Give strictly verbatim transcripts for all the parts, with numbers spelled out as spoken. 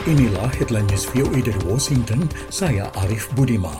Inilah headline news V O A dari Washington, saya Arif Budiman.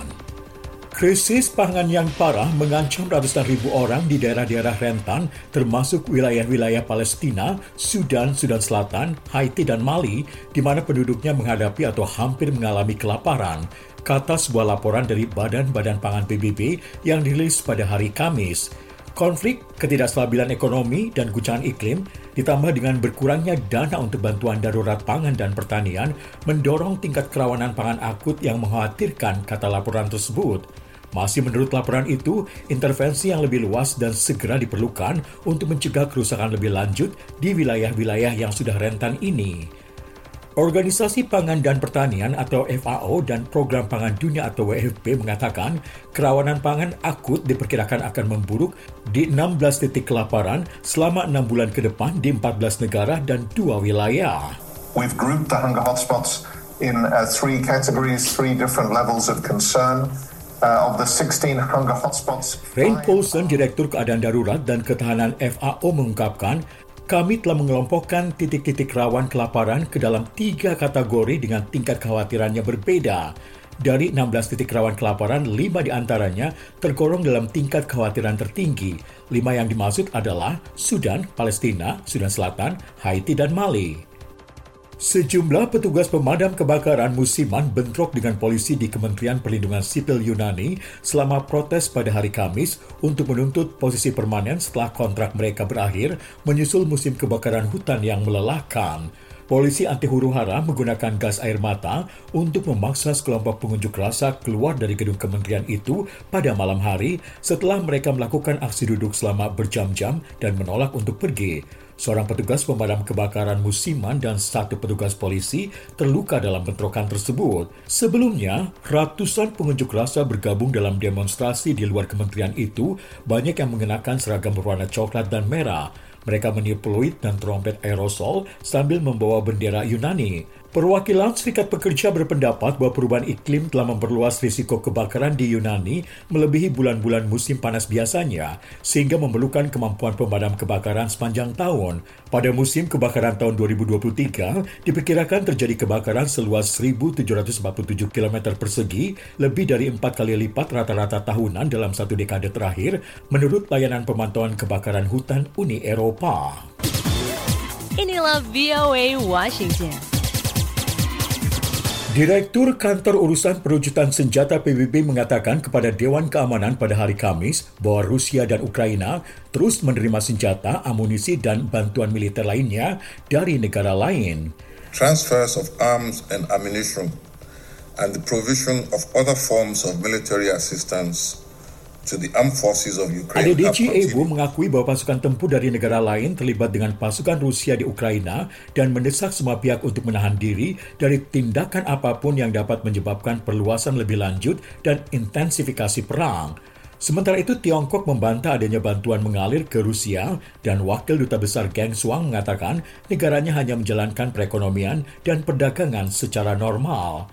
Krisis pangan yang parah mengancam ratusan ribu orang di daerah-daerah rentan, termasuk wilayah-wilayah Palestina, Sudan, Sudan Selatan, Haiti, dan Mali, di mana penduduknya menghadapi atau hampir mengalami kelaparan, kata sebuah laporan dari Badan-Badan Pangan P B B yang dirilis pada hari Kamis. Konflik, ketidakstabilan ekonomi, dan guncangan iklim, ditambah dengan berkurangnya dana untuk bantuan darurat pangan dan pertanian, mendorong tingkat kerawanan pangan akut yang mengkhawatirkan, kata laporan tersebut. Masih menurut laporan itu, intervensi yang lebih luas dan segera diperlukan untuk mencegah kerusakan lebih lanjut di wilayah-wilayah yang sudah rentan ini. Organisasi Pangan dan Pertanian atau F A O dan Program Pangan Dunia atau W F P mengatakan kerawanan pangan akut diperkirakan akan memburuk di enam belas titik kelaparan selama enam bulan ke depan di empat belas negara dan dua wilayah. We've grouped the hunger hotspots in uh, three categories, three different levels of concern. Uh, of the sixteen hunger hotspots. Rain Paulson, Direktur Keadaan Darurat dan Ketahanan F A O mengungkapkan, kami telah mengelompokkan titik-titik rawan kelaparan ke dalam tiga kategori dengan tingkat kekhawatirannya berbeda. Dari enam belas titik rawan kelaparan, lima di antaranya tergolong dalam tingkat kekhawatiran tertinggi. Lima yang dimaksud adalah Sudan, Palestina, Sudan Selatan, Haiti, dan Mali. Sejumlah petugas pemadam kebakaran musiman bentrok dengan polisi di Kementerian Perlindungan Sipil Yunani selama protes pada hari Kamis untuk menuntut posisi permanen setelah kontrak mereka berakhir menyusul musim kebakaran hutan yang melelahkan. Polisi anti huru-hara menggunakan gas air mata untuk memaksa sekelompok pengunjuk rasa keluar dari gedung kementerian itu pada malam hari setelah mereka melakukan aksi duduk selama berjam-jam dan menolak untuk pergi. Seorang petugas pemadam kebakaran musiman dan satu petugas polisi terluka dalam bentrokan tersebut. Sebelumnya, ratusan pengunjuk rasa bergabung dalam demonstrasi di luar kementerian itu, banyak yang mengenakan seragam berwarna coklat dan merah. Mereka meniup peluit dan trompet aerosol sambil membawa bendera Yunani. Perwakilan Serikat Pekerja berpendapat bahwa perubahan iklim telah memperluas risiko kebakaran di Yunani melebihi bulan-bulan musim panas biasanya, sehingga memerlukan kemampuan pemadam kebakaran sepanjang tahun. Pada musim kebakaran tahun dua ribu dua puluh tiga, diperkirakan terjadi kebakaran seluas seribu tujuh ratus empat puluh tujuh kilometer persegi, lebih dari empat kali lipat rata-rata tahunan dalam satu dekade terakhir, menurut layanan pemantauan kebakaran hutan Uni Eropa. Inilah V O A Washington. Direktur Kantor Urusan Perwujudan Senjata P B B mengatakan kepada Dewan Keamanan pada hari Kamis bahwa Rusia dan Ukraina terus menerima senjata, amunisi, dan bantuan militer lainnya dari negara lain. Transfers of arms and ammunition and the provision of other forms of military assistance to the armed forces of Ukraine. Adedeji Ebu mengakui bahwa pasukan tempur dari negara lain terlibat dengan pasukan Rusia di Ukraina dan mendesak semua pihak untuk menahan diri dari tindakan apapun yang dapat menyebabkan perluasan lebih lanjut dan intensifikasi perang. Sementara itu, Tiongkok membantah adanya bantuan mengalir ke Rusia dan Wakil Duta Besar Geng Shuang mengatakan negaranya hanya menjalankan perekonomian dan perdagangan secara normal.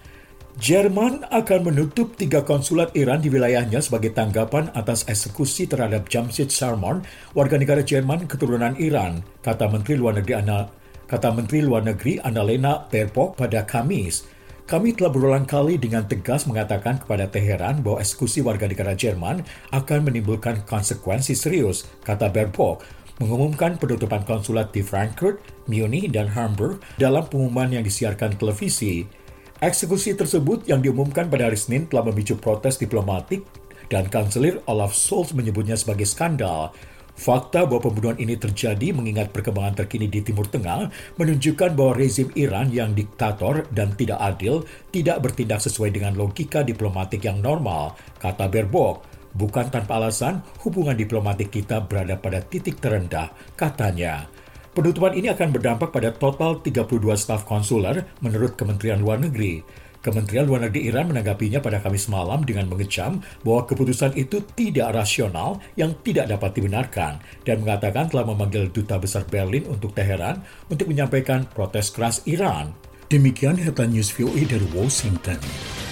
Jerman akan menutup tiga konsulat Iran di wilayahnya sebagai tanggapan atas eksekusi terhadap Jamshid Sharman, warga negara Jerman keturunan Iran, kata Menteri Luar Negeri Anna, kata Menteri Luar Negeri Annalena Baerbock pada Kamis. Kami telah berulang kali dengan tegas mengatakan kepada Teheran bahwa eksekusi warga negara Jerman akan menimbulkan konsekuensi serius, kata Baerbock, mengumumkan penutupan konsulat di Frankfurt, Munich, dan Hamburg dalam pengumuman yang disiarkan televisi. Eksekusi tersebut yang diumumkan pada hari Senin telah memicu protes diplomatik dan Kanselir Olaf Scholz menyebutnya sebagai skandal. Fakta bahwa pembunuhan ini terjadi mengingat perkembangan terkini di Timur Tengah menunjukkan bahwa rezim Iran yang diktator dan tidak adil tidak bertindak sesuai dengan logika diplomatik yang normal, kata Baerbock. Bukan tanpa alasan, hubungan diplomatik kita berada pada titik terendah, katanya. Penutupan ini akan berdampak pada total tiga puluh dua staf konsuler menurut Kementerian Luar Negeri. Kementerian Luar Negeri Iran menanggapinya pada Kamis malam dengan mengecam bahwa keputusan itu tidak rasional yang tidak dapat dibenarkan dan mengatakan telah memanggil Duta Besar Berlin untuk Teheran untuk menyampaikan protes keras Iran. Demikian headline news V O A dari Washington.